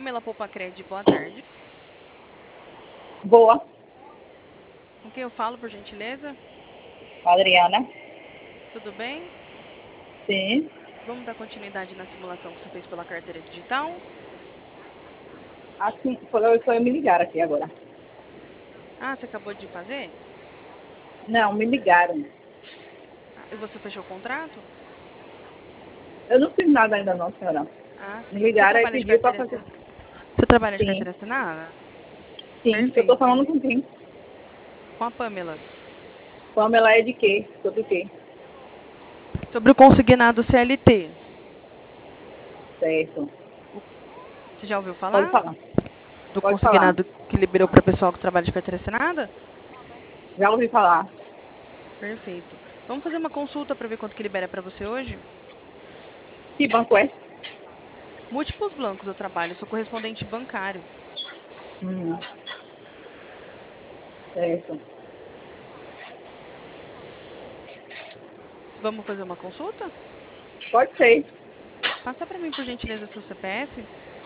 Pamela Poupacred, boa tarde. Boa, Com quem eu falo, por gentileza? Adriana. Tudo bem? Sim. Vamos dar continuidade na simulação que você fez pela carteira digital? Assim, foi me ligar aqui agora. Ah, você acabou de fazer? Não, me ligaram. Ah, e você fechou o contrato? Eu não fiz nada ainda não, senhora. Ah, Me sim. Você ligaram e trabalha de pediu para carteira fazer. assinada? Você trabalha de Sim, carteira assinada? sim. Eu tô Perfeito. falando com quem? Com a Pamela. Pamela é de quê? Sobre o quê? Sobre o consignado CLT. Certo. Você já ouviu Pode falar falar. do Pode falar. consignado que liberou para pessoal que trabalha de carteira assinada? Já ouvi falar. Perfeito. Vamos fazer uma consulta para ver quanto que libera para você hoje? Que banco é? Múltiplos blancos eu trabalho, sou correspondente bancário. Hum, certo. Vamos fazer uma consulta? Pode ser. Passa para mim, por gentileza, seu CPF.